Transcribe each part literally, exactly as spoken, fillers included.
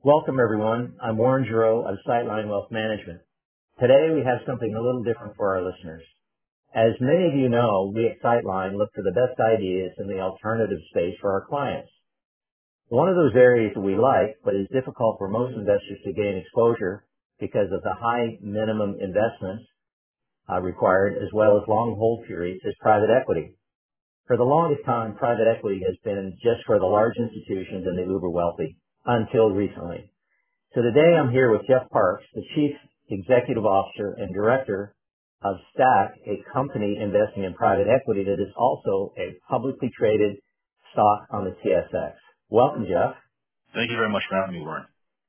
Welcome, everyone. I'm Warren Giroux of Sightline Wealth Management. Today, we have something a little different for our listeners. As many of you know, we at Sightline look for the best ideas in the alternative space for our clients. One of those areas that we like, but is difficult for most investors to gain exposure because of the high minimum investments uh, required, as well as long hold periods, is private equity. For the longest time, private equity has been just for the large institutions and the uber wealthy, until recently. So today I'm here with Jeff Parks, the Chief Executive Officer and Director of Stack, a company investing in private equity that is also a publicly traded stock on the T S X. Welcome, Jeff. Thank you very much for having me, Warren.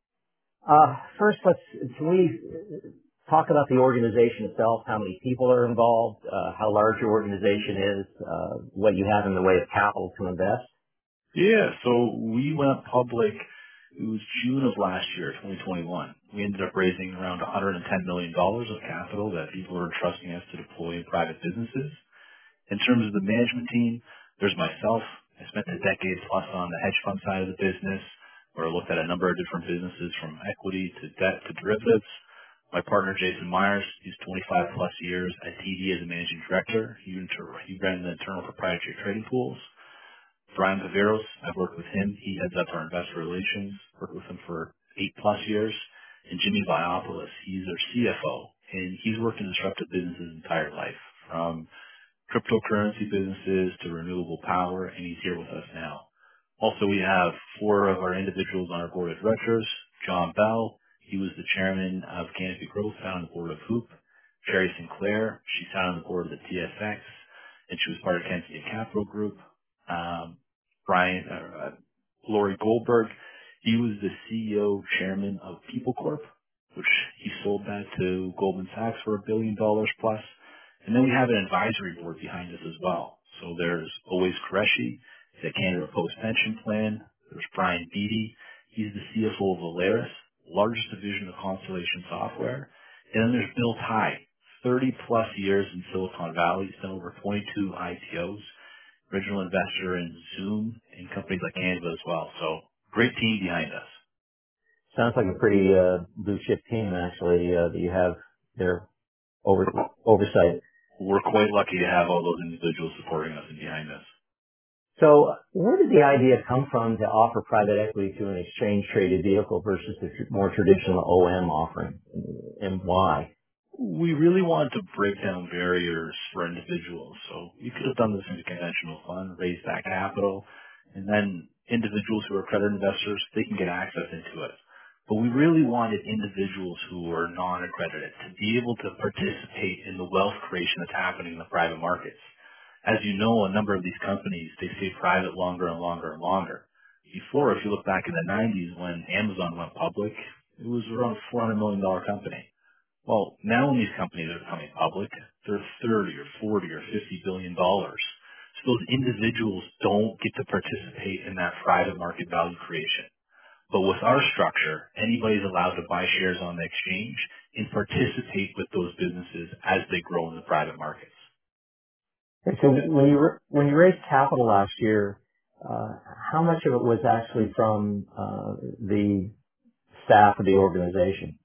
Uh, first, let's, can we talk about the organization itself, how many people are involved, uh, how large your organization is, uh, what you have in the way of capital to invest? Yeah, so we went public, it was June of last year, twenty twenty-one. We ended up raising around one hundred ten million dollars of capital that people are entrusting us to deploy in private businesses. In terms of the management team, there's myself. I spent a decade plus on the hedge fund side of the business, where I looked at a number of different businesses from equity to debt to derivatives. My partner, Jason Myers, he's twenty-five plus years at T D as a managing director. He, inter- he ran the internal proprietary trading pools. Brian Viveros, I've worked with him. He heads up our investor relations. Worked with him for eight plus years. And Jimmy Viopolis, he's our C F O, and he's worked in disruptive businesses his entire life, from cryptocurrency businesses to renewable power, and he's here with us now. Also, we have four of our individuals on our board of directors. John Bell, he was the chairman of Canopy Growth, sat on the board of Hoop. Sherry Sinclair, she sat on the board of the T S X, and she was part of Kensington Capital Group. Um, Brian, uh, Lori Goldberg, he was the C E O, chairman of People Corp, which he sold that to Goldman Sachs for a billion dollars plus. And then we have an advisory board behind us as well. So there's Always Qureshi, the Canada Post Pension Plan. There's Brian Beatty. He's the C F O of Alaris, largest division of Constellation Software. And then there's Bill Ty, thirty plus years in Silicon Valley. He's done over twenty-two I P Os, original investor in Zoom and companies like Canva as well. So great team behind us. Sounds like a pretty uh, blue chip team, actually, uh, that you have there over oversight. We're quite lucky to have all those individuals supporting us and behind us. So where did the idea come from to offer private equity to an exchange-traded vehicle versus the tr- more traditional O M offering, and why? We really wanted to break down barriers for individuals. So we could have done this in a conventional fund, raise that capital, and then individuals who are accredited investors, they can get access into it. But we really wanted individuals who are non-accredited to be able to participate in the wealth creation that's happening in the private markets. As you know, a number of these companies, they stay private longer and longer and longer. Before, if you look back in the nineties when Amazon went public, it was around a four hundred million dollars company. Well, now when these companies are becoming public, they're thirty or forty or fifty billion dollars. So those individuals don't get to participate in that private market value creation. But with our structure, anybody's allowed to buy shares on the exchange and participate with those businesses as they grow in the private markets. And so when you ra- when you raised capital last year, uh, how much of it was actually from uh, the staff of the organization?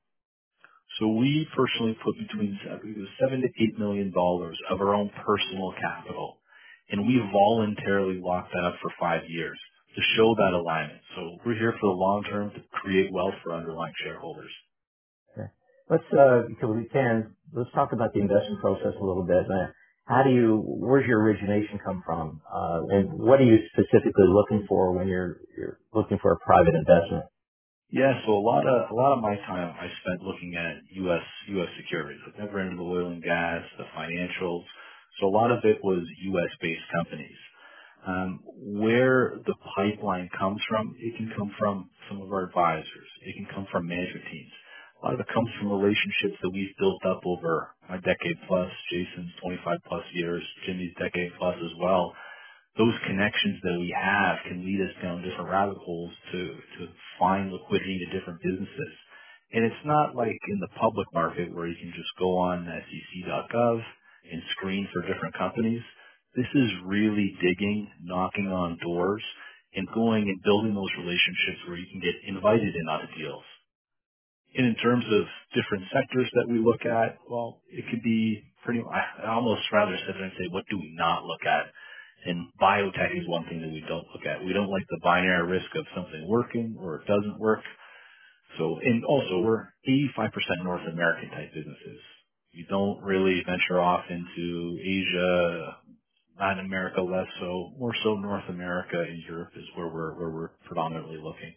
So we personally put between seven, it was seven to eight million dollars of our own personal capital, and we voluntarily locked that up for five years to show that alignment. So we're here for the long term to create wealth for underlying shareholders. Okay. Let's, uh, if we can, let's talk about the investment process a little bit. Uh, how do you, where's your origination come from? Uh, and what are you specifically looking for when you're, you're looking for a private investment? Yeah, so a lot of a lot of my time I spent looking at U S U S securities. I've never into the oil and gas, the financials. So a lot of it was U S based companies. Um, where the pipeline comes from, it can come from some of our advisors. It can come from management teams. A lot of it comes from relationships that we've built up over a decade plus. Jason's twenty-five plus years, Jimmy's decade plus as well. Those connections that we have can lead us down different rabbit holes to, to find liquidity to different businesses. And it's not like in the public market where you can just go on S E C dot gov and screen for different companies. This is really digging, knocking on doors, and going and building those relationships where you can get invited in on deals. And in terms of different sectors that we look at, well, it could be pretty, I I almost rather sit there and say, what do we not look at? And biotech is one thing that we don't look at. We don't like the binary risk of something working or it doesn't work. So, and also we're eighty-five percent North American type businesses. We don't really venture off into Asia, Latin America less so, more so North America and Europe is where we're, where we're predominantly looking.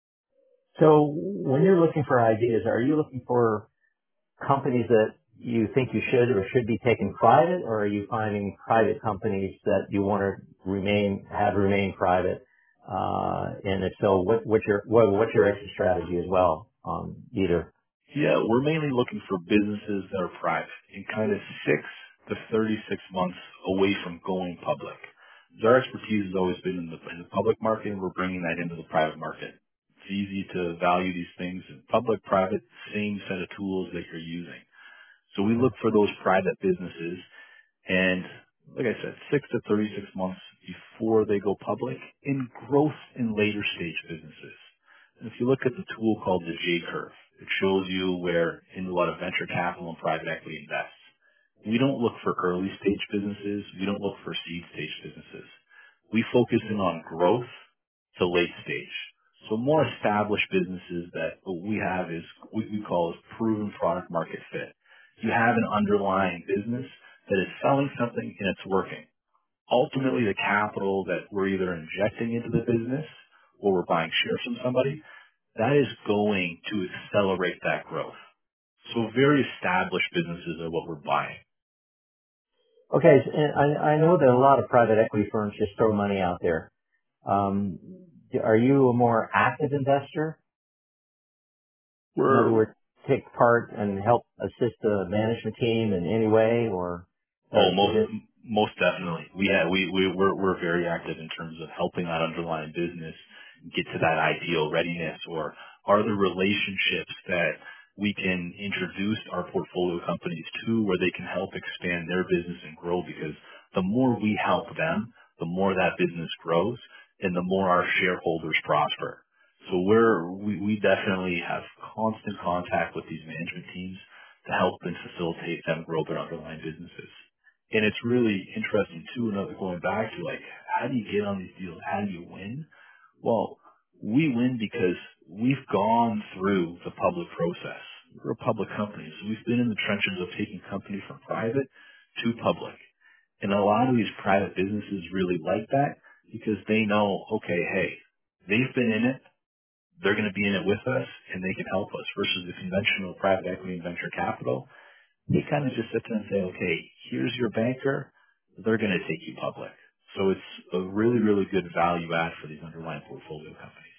So when you're looking for ideas, are you looking for companies that you think you should or should be taken private, or are you finding private companies that you want to remain, have remain private? Uh, and if so, what, what's your, what, what's your exit strategy as well on either? Yeah, we're mainly looking for businesses that are private in kind of six to thirty-six months away from going public. Our expertise has always been in the, in the public market, and we're bringing that into the private market. It's easy to value these things in public, private, same set of tools that you're using. So we look for those private businesses and like I said, six to thirty-six months before they go public in growth in later stage businesses. And if you look at the tool called the J curve, it shows you where in a lot of venture capital and private equity invests. We don't look for early stage businesses. We don't look for seed stage businesses. We focus in on growth to late stage. So more established businesses that what we have is what we call is proven product market fit. You have an underlying business that is selling something and it's working. Ultimately, the capital that we're either injecting into the business or we're buying shares from somebody, that is going to accelerate that growth. So very established businesses are what we're buying. Okay, so, and I, I know that a lot of private equity firms just throw money out there. Um, are you a more active investor? In other We're words, take part and help assist the management team in any way, or, Oh, or is most it? most definitely. We have, we we we're we're very active in terms of helping that underlying business get to that ideal readiness, or are there relationships that we can introduce our portfolio companies to where they can help expand their business and grow? Because the more we help them, the more that business grows, and the more our shareholders prosper. So we're we, we definitely have constant contact with these management teams to help and facilitate them grow their underlying businesses. And it's really interesting too, another going back to like, how do you get on these deals? How do you win? Well, we win because we've gone through the public process. We're a public company, so we've been in the trenches of taking company from private to public. And a lot of these private businesses really like that because they know, okay, hey, they've been in it, they're going to be in it with us, and they can help us versus the conventional private equity and venture capital. They kind of just sit there and say, okay, here's your banker. They're going to take you public. So it's a really, really good value add for these underlying portfolio companies.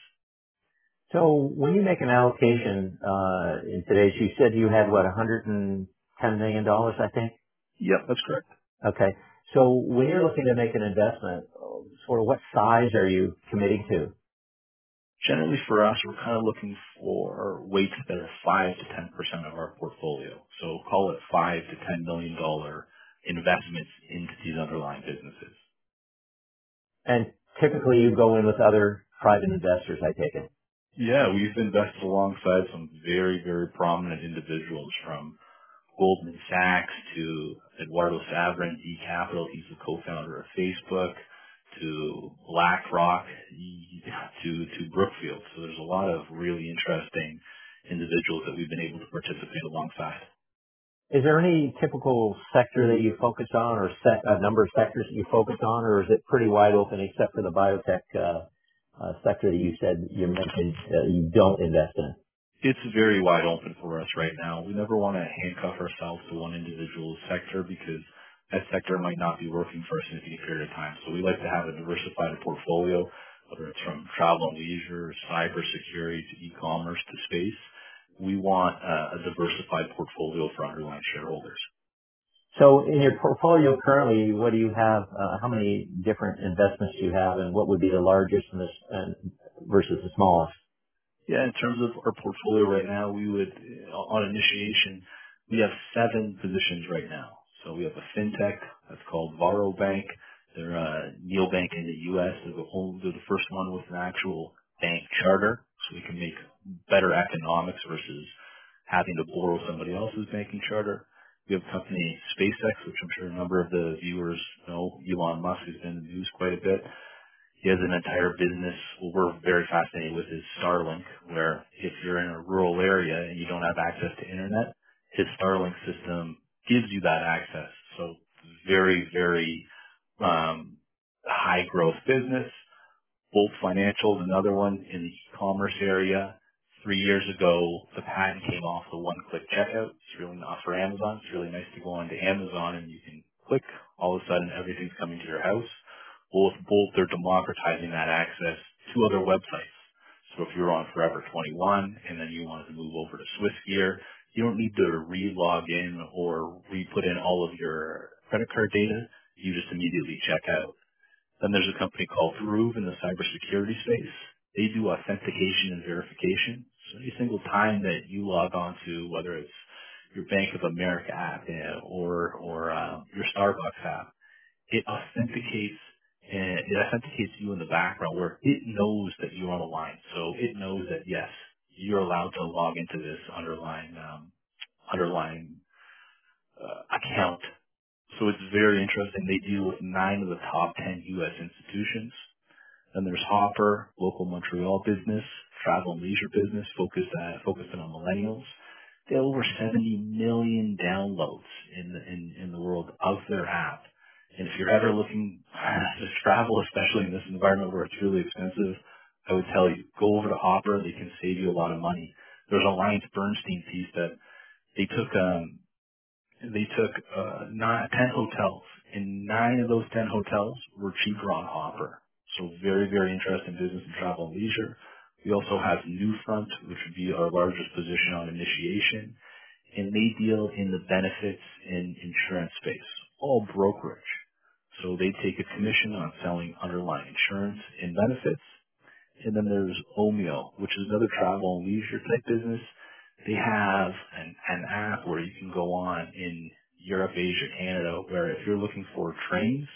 So when you make an allocation uh, in today's, you said you had what, one hundred ten million dollars, I think. Yep, that's correct. Okay. So when you're looking to make an investment, sort of what size are you committing to? Generally for us, we're kind of looking for weights that are five to ten percent of our portfolio. So call it five to ten million dollar investments into these underlying businesses. And typically you go in with other private investors, I take it. Yeah, we've invested alongside some very, very prominent individuals from Goldman Sachs to Eduardo Saverin, E Capital, he's the co-founder of Facebook, to BlackRock, to, to Brookfield. So there's a lot of really interesting individuals that we've been able to participate alongside. Is there any typical sector that you focus on, or set, a number of sectors that you focus on, or is it pretty wide open except for the biotech uh, uh, sector that you said you mentioned uh, you don't invest in? It's very wide open for us right now. We never want to handcuff ourselves to one individual sector because that sector might not be working for a significant period of time. So we like to have a diversified portfolio, whether it's from travel and leisure, cybersecurity to e-commerce to space. We want uh, a diversified portfolio for underlying shareholders. So in your portfolio currently, what do you have, uh, how many different investments do you have, and what would be the largest and the, and versus the smallest? Yeah, in terms of our portfolio right now, we would, on initiation, we have seven positions right now. So we have a fintech that's called Varo Bank, They're a neobank in the U S. They're the, only, they're the first one with an actual bank charter, so we can make better economics versus having to borrow somebody else's banking charter. We have a company, SpaceX, which I'm sure a number of the viewers know. Elon Musk has been in the news quite a bit. He has an entire business. What we're very fascinated with is Starlink, where if you're in a rural area and you don't have access to internet, his Starlink system gives you that access. So very, very um, high growth business. Bolt Financial is another one in the e-commerce area. Three years ago, the patent came off the one-click checkout. It's really not for Amazon. It's really nice to go onto Amazon and you can click. All of a sudden, everything's coming to your house. Well, with Bolt, they're democratizing that access to other websites. So if you're on Forever twenty-one and then you wanted to move over to SwissGear, you don't need to re-log in or re-put in all of your credit card data. You just immediately check out. Then there's a company called Groove in the cybersecurity space. They do authentication and verification. So every single time that you log on to, whether it's your Bank of America app eh, or or uh, your Starbucks app, it authenticates and it authenticates you in the background where it knows that you're on the line. So it knows that yes, you're allowed to log into this underlying um, underlying uh, account. So it's very interesting. They deal with nine of the top ten U S institutions. Then there's Hopper, local Montreal business, travel and leisure business, focused at, focusing on millennials. They have over seventy million downloads in the, in, in the world of their app. And if you're ever looking to travel, especially in this environment where it's really expensive, I would tell you, go over to Hopper. They can save you a lot of money. There's a Alliance Bernstein piece that they took, um, they took uh, nine, ten hotels, and nine of those ten hotels were cheaper on Hopper. So very, very interesting business in travel and leisure. We also have Newfront, which would be our largest position on initiation, and they deal in the benefits and insurance space, all brokerage. So they take a commission on selling underlying insurance and benefits. And then there's Omeo, which is another travel and leisure type business. They have an, an app where you can go on in Europe, Asia, Canada, where if you're looking for trains,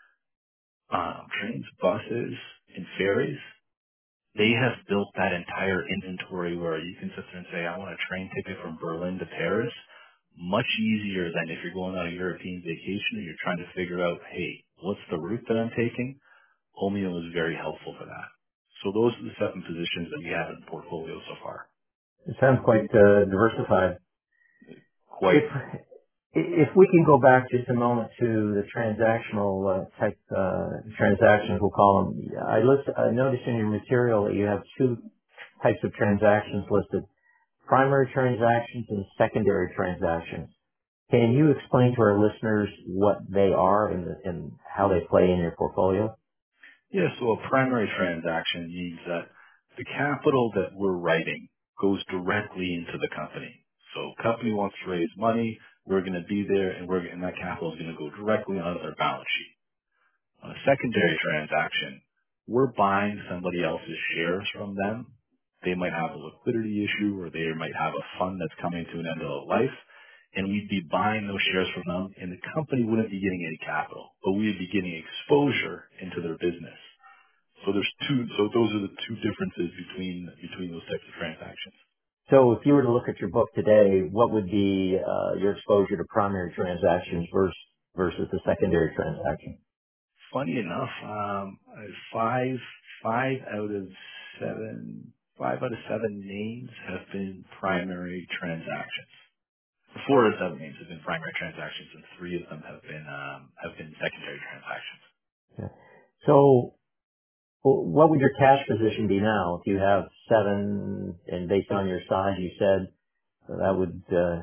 um, trains, buses, and ferries, they have built that entire inventory where you can sit there and say, I want a train ticket from Berlin to Paris. Much easier than if you're going on a European vacation and you're trying to figure out, hey, what's the route that I'm taking? Omeo is very helpful for that. So those are the seven positions that we have in the portfolio so far. It sounds quite uh, diversified. Quite. If if we can go back just a moment to the transactional uh, type uh, transactions, we'll call them. I list. I noticed in your material that you have two types of transactions listed: primary transactions and secondary transactions. Can you explain to our listeners what they are and, the, and how they play in your portfolio? Yeah, so a primary transaction means that the capital that we're writing goes directly into the company. So company wants to raise money, we're going to be there, and we're and that capital is going to go directly onto their balance sheet. On a secondary transaction, we're buying somebody else's shares from them. They might have a liquidity issue or they might have a fund that's coming to an end of life. And we'd be buying those shares from them and the company wouldn't be getting any capital, but we'd be getting exposure into their business. So there's two, so those are the two differences between, between those types of transactions. So if you were to look at your book today, what would be uh, your exposure to primary transactions versus versus the secondary transaction? Funny enough, um, five five out of seven five out of seven names have been primary transactions. Four out of seven names have been primary transactions, and three of them have been um, have been secondary transactions. Okay. So what would your cash position be now? If you have seven, and based on your size, you said that would uh,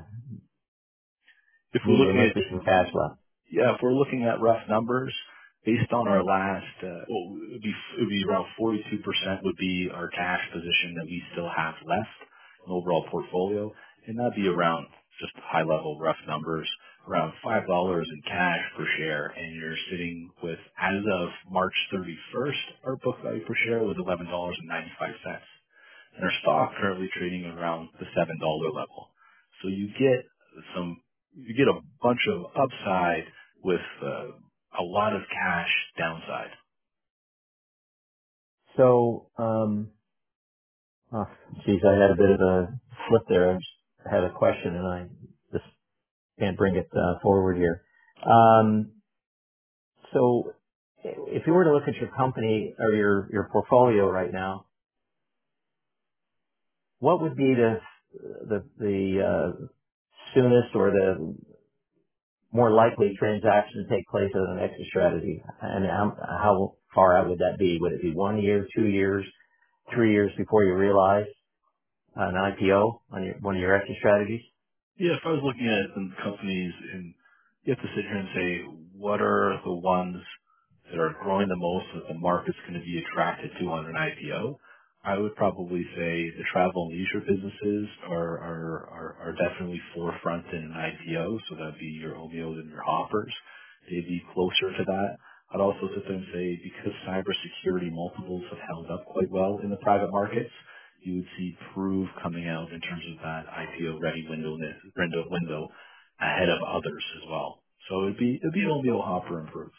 If we're mean there looking must at be some cash left. Yeah, if we're looking at rough numbers, based on our last, uh, well, it would be, it would be around forty-two percent would be our cash position that we still have left in the overall portfolio. And that'd be around just high level rough numbers, around five dollars in cash per share. And you're sitting with, as of March thirty-first, our book value per share was eleven dollars and ninety-five cents. And our stock currently trading around the seven dollar level. So you get some, you get a bunch of upside with uh, a lot of cash downside. So, um, oh, geez, I had a bit of a slip there. I just had a question and I just can't bring it uh, forward here. Um, so if you were to look at your company or your, your portfolio right now, what would be the, the, the, uh, soonest or the more likely transaction to take place as an exit strategy? And how, how far out would that be? Would it be one year, two years, three years before you realize an I P O on your, one of your exit strategies? Yeah, if I was looking at some companies and you have to sit here and say, what are the ones that are growing the most that the market's going to be attracted to on an I P O? I would probably say the travel and leisure businesses are, are, are, are definitely forefront in an I P O. So that'd be your Omeos and your Hoppers. They'd be closer to that. I'd also sit there and say because cybersecurity multiples have held up quite well in the private markets, you would see Prove coming out in terms of that I P O ready window window window ahead of others as well. So it'd be it'd be an Omeo Hopper and Prove.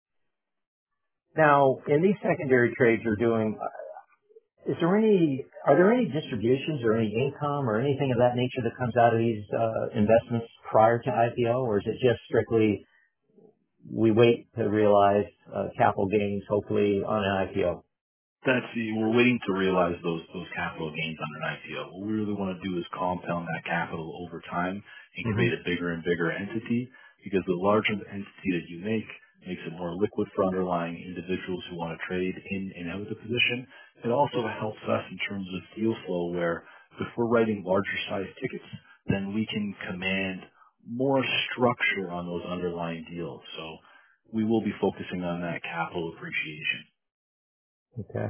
Now, in these secondary trades you're doing, is there any, are there any distributions or any income or anything of that nature that comes out of these uh, investments prior to I P O, or is it just strictly we wait to realize uh, capital gains, hopefully on an I P O? That's the, we're waiting to realize those those capital gains on an I P O. What we really want to do is compound that capital over time and Hmm. create a bigger and bigger entity, because the larger the entity that you make makes it more liquid for underlying individuals who want to trade in and out of the position. It also helps us in terms of deal flow, where if we're writing larger size tickets, then we can command more structure on those underlying deals. So we will be focusing on that capital appreciation. Okay.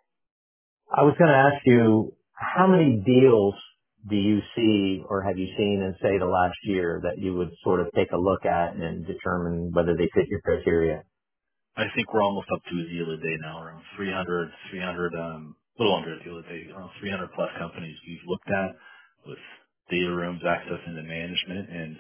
I was going to ask you, how many deals do you see or have you seen in, say, the last year that you would sort of take a look at and determine whether they fit your criteria? I think we're almost up to a deal a day now, around three hundred, three hundred, um, a little under a deal a day, around three hundred plus companies we've looked at with data rooms, access into management, and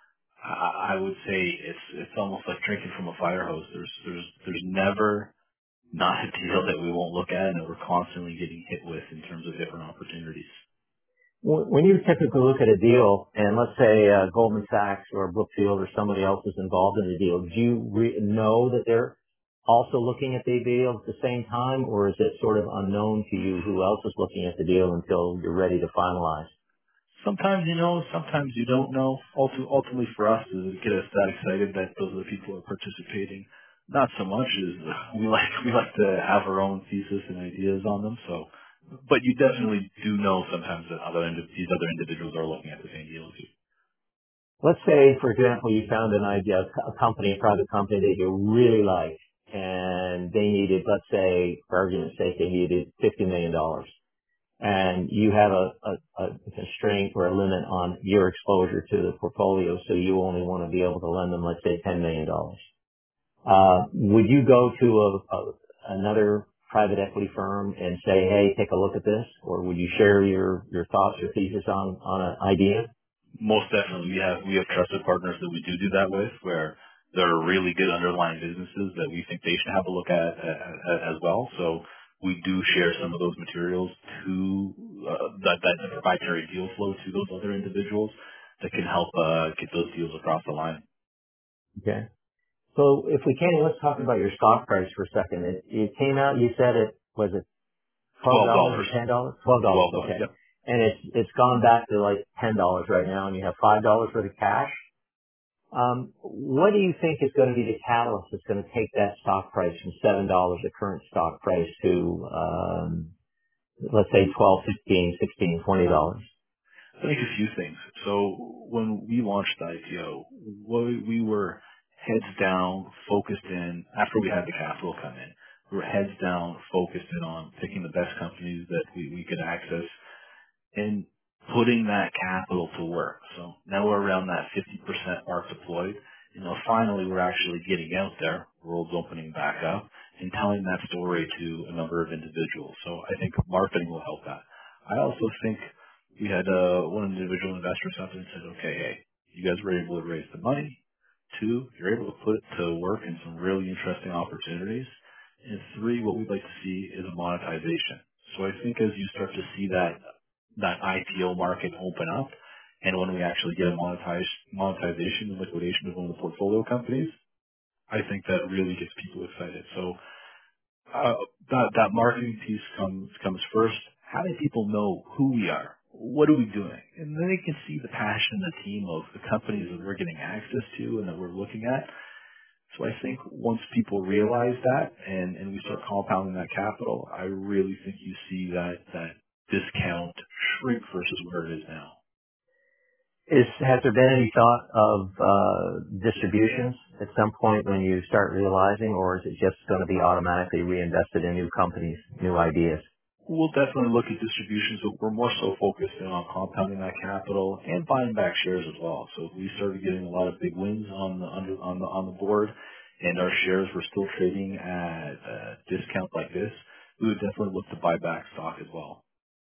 I, I would say it's it's almost like drinking from a fire hose. There's there's there's never not a deal that we won't look at and that we're constantly getting hit with in terms of different opportunities. When when you typically look at a deal, and let's say uh, Goldman Sachs or Brookfield or somebody else is involved in the deal, do you re- know that they're also looking at the deal at the same time, or is it sort of unknown to you who else is looking at the deal until you're ready to finalize? Sometimes you know, sometimes you don't know. Ulti- Ultimately for us is to get us that excited that those are the people who are participating. Not so much as we like, we like to have our own thesis and ideas on them. So, but you definitely do know sometimes that other indi- these other individuals are looking at the same deal as you. Let's say, for example, you found an idea, a company, a private company that you really like, and they needed, let's say, for argument's sake, they needed fifty million dollars. And you have a, a, a constraint or a limit on your exposure to the portfolio, so you only want to be able to lend them, let's say, ten million dollars. Uh, would you go to a, a, another private equity firm and say, hey, take a look at this? Or would you share your, your thoughts or thesis on, on an idea? Most definitely, we have we have trusted partners that we do do that with, where there are really good underlying businesses that we think they should have a look at, at, as well. So we do share some of those materials to uh, that that proprietary deal flow to those other individuals that can help uh, get those deals across the line. Okay. So if we can, let's talk about your stock price for a second. It, it came out, you said it, was it twelve Twelve dollars or dollars, ten dollars? twelve dollars, twelve dollars. okay. Yep. And it's, it's gone back to like ten dollars right now and you have five dollars worth of cash. Um, what do you think is going to be the catalyst that's going to take that stock price from seven dollars, the current stock price, to, um, let's say twelve, fifteen, sixteen, twenty dollars? I think a few things. So when we launched the I P O, we we were heads down, focused in, after we had the capital come in, we were heads down, focused in on picking the best companies that we, we could access and putting that capital to work. So now we're around that fifty percent mark deployed. You know, finally we're actually getting out there, world's opening back up, and telling that story to a number of individuals. So I think marketing will help that. I also think we had uh, one individual investor or something and said, okay, hey, you guys were able to raise the money. Two, you're able to put it to work in some really interesting opportunities. And three, what we'd like to see is a monetization. So I think as you start to see that that I P O market open up, and when we actually get a monetize, monetization and liquidation of one of the portfolio companies, I think that really gets people excited. So uh, that that marketing piece comes comes first. Having people know who we are, what are we doing, and then they can see the passion, the team of the companies that we're getting access to and that we're looking at. So I think once people realize that and, and we start compounding that capital, I really think you see that, that discount shrink versus where it is now. Is has there been any thought of uh, distributions at some point when you start realizing, or is it just going to be automatically reinvested in new companies, new ideas? We'll definitely look at distributions, but we're more so focused in on compounding that capital and buying back shares as well. So if we started getting a lot of big wins on the under, on the on the board, and our shares were still trading at a discount like this, we would definitely look to buy back stock as well.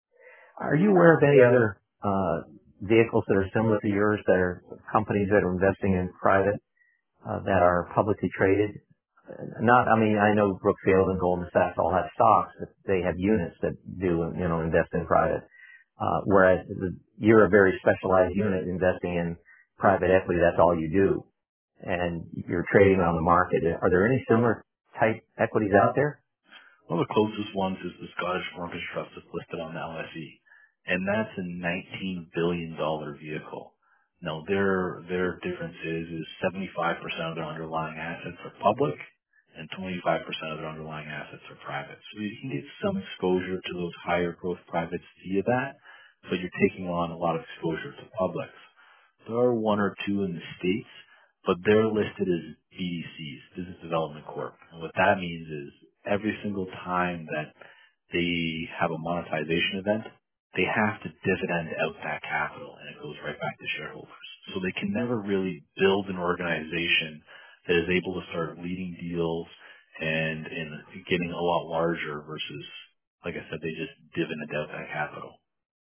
Are you aware of any other uh, vehicles that are similar to yours, that are companies that are investing in private, uh, that are publicly traded? Not, I mean, I know Brookfield and Goldman Sachs all have stocks, but they have units that do, you know, invest in private. Uh, whereas the, you're a very specialized unit investing in private equity. That's all you do, and you're trading on the market. Are there any similar type equities out there? One of the closest ones is the Scottish Mortgage Trust that's listed on the L S E, and that's a nineteen billion dollars vehicle. Now, their their difference is is seventy-five percent of their underlying assets are public, and twenty-five percent of their underlying assets are private. So you can get some exposure to those higher growth privates via that, but you're taking on a lot of exposure to publics. There are one or two in the States, but they're listed as B D Cs, Business Development Corp. And what that means is every single time that they have a monetization event, they have to dividend out that capital and it goes right back to shareholders. So they can never really build an organization that is able to start leading deals and, and getting a lot larger versus, like I said, they just dividend out that capital.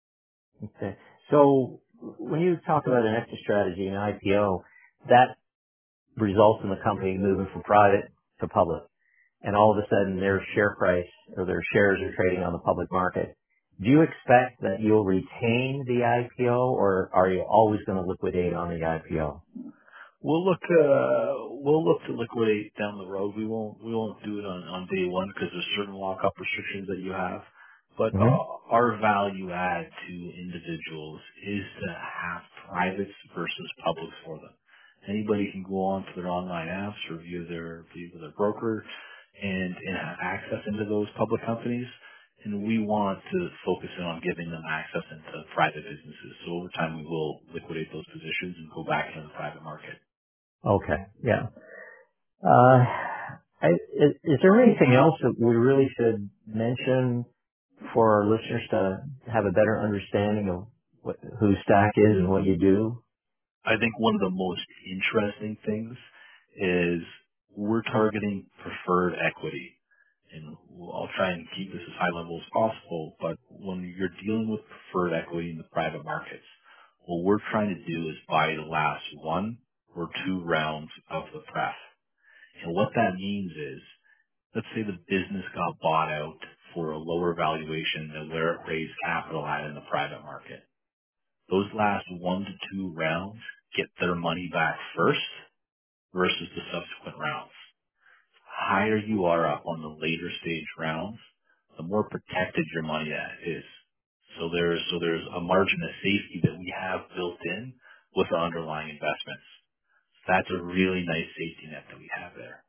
Okay. So when you talk about an exit strategy, an I P O, that results in the company moving from private to public, and all of a sudden their share price or their shares are trading on the public market. Do you expect that you'll retain the I P O, or are you always going to liquidate on the I P O? We'll look uh we'll look to liquidate down the road. We won't we won't do it on, on day one because there's certain lockup restrictions that you have. But Mm-hmm. uh, our value add to individuals is to have privates versus publics for them. Anybody can go on to their online apps or via their via their broker and, and have access into those public companies. And we want to focus in on giving them access into private businesses. So over time we will liquidate those positions and go back into the private market. Okay. Yeah. Uh, I, is, is there anything else that we really should mention for our listeners to have a better understanding of what, who Stack is and what you do? I think one of the most interesting things is we're targeting preferred equity. And I'll try and keep this as high level as possible, but when you're dealing with preferred equity in the private markets, what we're trying to do is buy the last one or two rounds of the pref. And what that means is, let's say the business got bought out for a lower valuation than where it raised capital at in the private market. Those last one to two rounds get their money back first versus the subsequent rounds. Higher you are up on the later stage rounds, the more protected your money is. So there's so there's a margin of safety that we have built in with our underlying investments. That's a really nice safety net that we have there.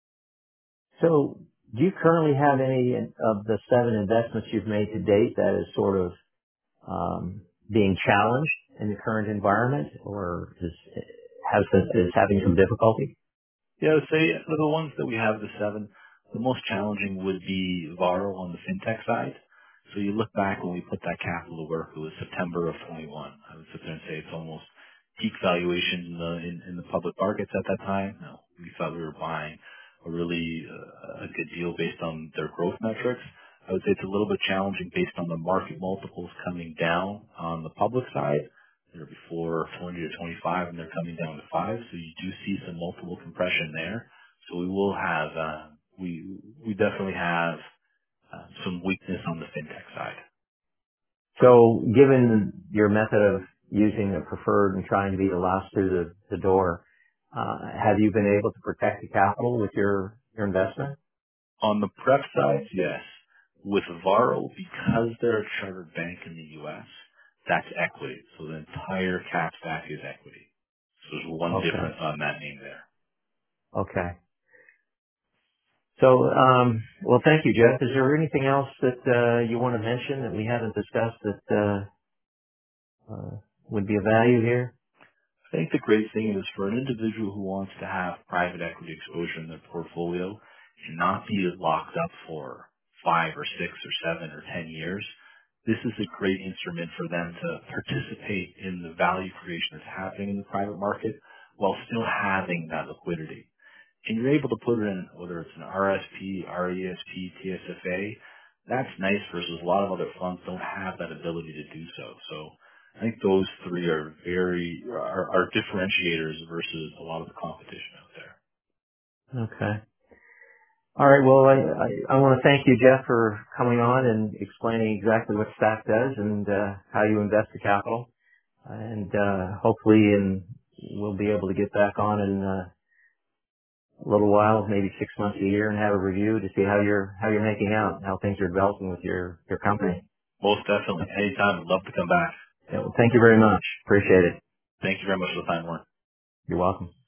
So do you currently have any of the seven investments you've made to date that is sort of um, being challenged in the current environment, or is, has, is having some difficulty? Yeah, I would say for the ones that we have, the seven, the most challenging would be Varo on the fintech side. So you look back when we put that capital to work, it was September of twenty-one. I would sit there and say it's almost peak valuation in the in, in the public markets at that time. No, we thought we were buying a really uh, a good deal based on their growth metrics. I would say it's a little bit challenging based on the market multiples coming down on the public side They're before twenty to twenty-five, and they're coming down to five. So you do see some multiple compression there. So we will have, uh, we we definitely have uh, some weakness on the fintech side. So given your method of using the preferred and trying to be the last through the, the door, uh, have you been able to protect the capital with your, your investment? On the prep side, yes. With Varo, because they're a chartered bank in the U S, that's equity. So the entire cap stack is equity. So there's one Okay. difference on that name there. Okay. So, um, well, thank you, Jeff. Is there anything else that uh, you want to mention that we haven't discussed that uh, uh, would be of value here? I think the great thing is for an individual who wants to have private equity exposure in their portfolio and not be locked up for five or six or seven or ten years, this is a great instrument for them to participate in the value creation that's happening in the private market while still having that liquidity. And you're able to put it in, whether it's an R S P, R E S P, T S F A, that's nice versus a lot of other funds don't have that ability to do so. So I think those three are very, are, are differentiators versus a lot of the competition out there. Okay. All right. Well, I, I, I want to thank you, Jeff, for coming on and explaining exactly what Stack does and uh, how you invest the capital. And uh, hopefully, in, we'll be able to get back on in uh, a little while, maybe six months, a year, and have a review to see how you're how you're making out, how things are developing with your your company. Most definitely. Anytime, I'd love to come back. Yeah, well, thank you very much. Appreciate it. Thank you very much for the time, Warren. You're welcome.